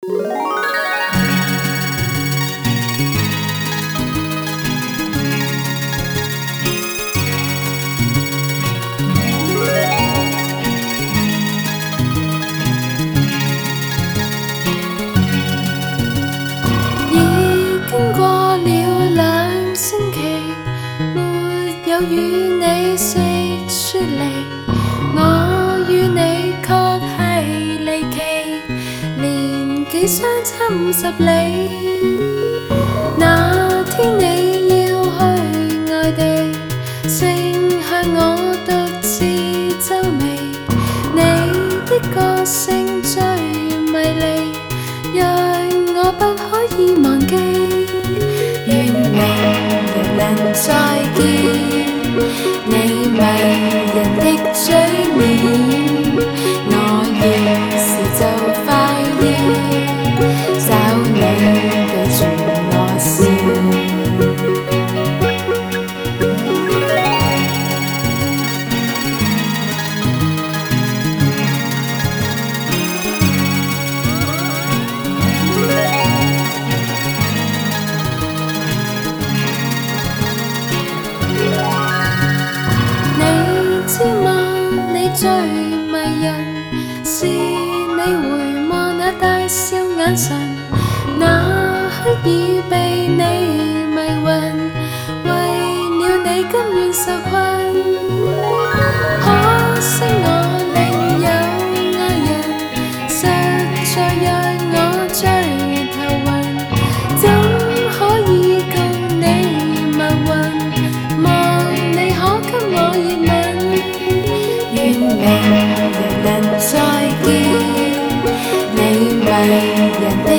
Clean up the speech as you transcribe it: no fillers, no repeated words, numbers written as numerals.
有與你食雪梨，我與你確係離奇，年紀相差50里。那天你要去外地，剩下我獨自皺眉。你的個性最迷離，讓我不可以忘記。願明日能再見。你迷人的嘴臉，我要是就快要找你對住我笑。最迷人是你回望那大笑眼神，那刻已被你迷暈，為了你甘願受困。可惜我另有愛人，實在讓我最頭暈，怎可以共你謀魂？望你可給我熱吻。願明日能再見，你迷人的